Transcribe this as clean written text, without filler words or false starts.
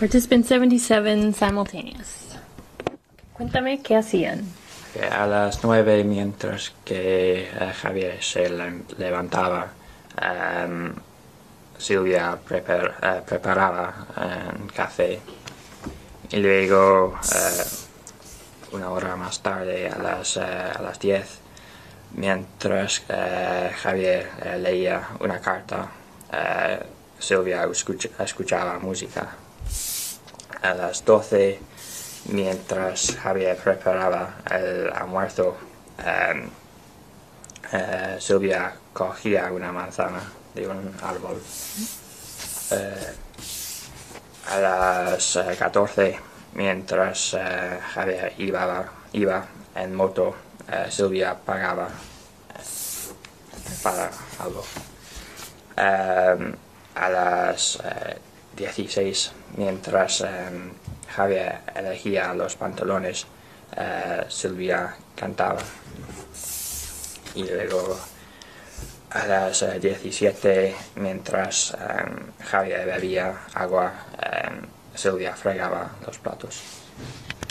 Participant 77, simultaneous. Cuéntame qué hacían. A las 9, mientras que Javier se levantaba, Silvia preparaba café. Y luego, una hora más tarde, a las 10, mientras Javier leía una carta, Silvia escuchaba música. A las 12, mientras Javier preparaba el almuerzo, Silvia cogía una manzana de un árbol. A las 14, mientras Javier iba en moto, Silvia pagaba para algo. A las 16, mientras Javier elegía los pantalones, Silvia cantaba. Y luego a las 17, mientras Javier bebía agua, Silvia fregaba los platos.